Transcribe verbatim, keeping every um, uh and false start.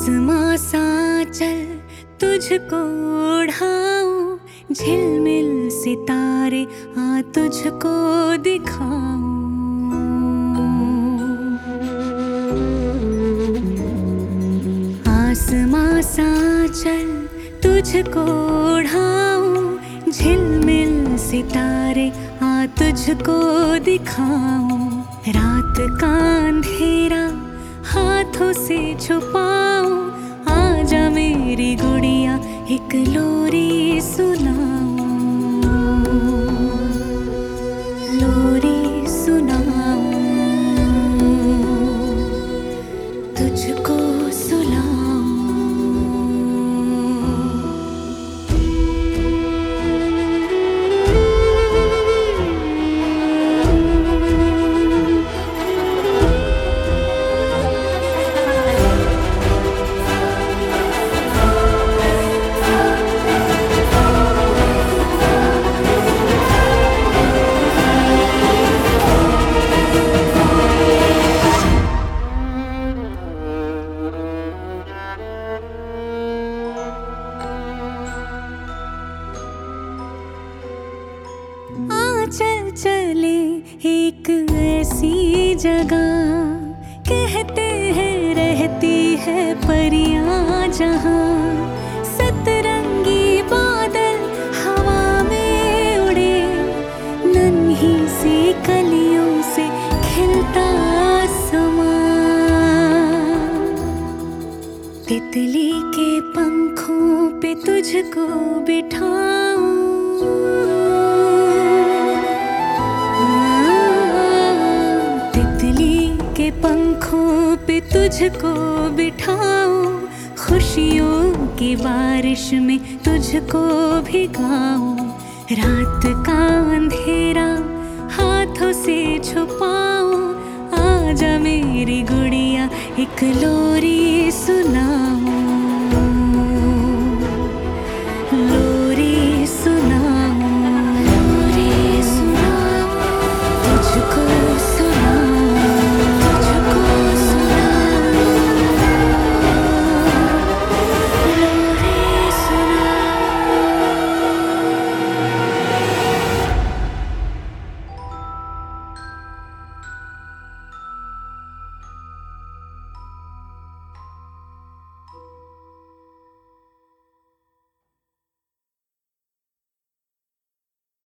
आसमां सा चल तुझको उड़ाऊं, झिलमिल सितारे आ तुझको दिखाऊं। आसमां सा चल तुझको उड़ाऊं, झिलमिल सितारे आ तुझको दिखाऊं। रात का अंधेरा हाथों से छुपाऊं, आजा मेरी गुड़िया एक लोरी सुनाऊं, लोरी सुनाऊं, तुझको सुलाऊं। चल चले एक ऐसी जगह, कहते हैं रहती है परियां जहां। सतरंगी बादल हवा में उड़े, नन्ही सी कलियों से खिलता आसमां। तितली के पंखों पे तुझको बिठाऊं, के पंखों पे तुझको बिठाऊं। खुशियों की बारिश में तुझको भिगाऊं। रात का अंधेरा हाथों से छुपाऊं, आजा मेरी गुड़िया एक लोरी सुनाऊं।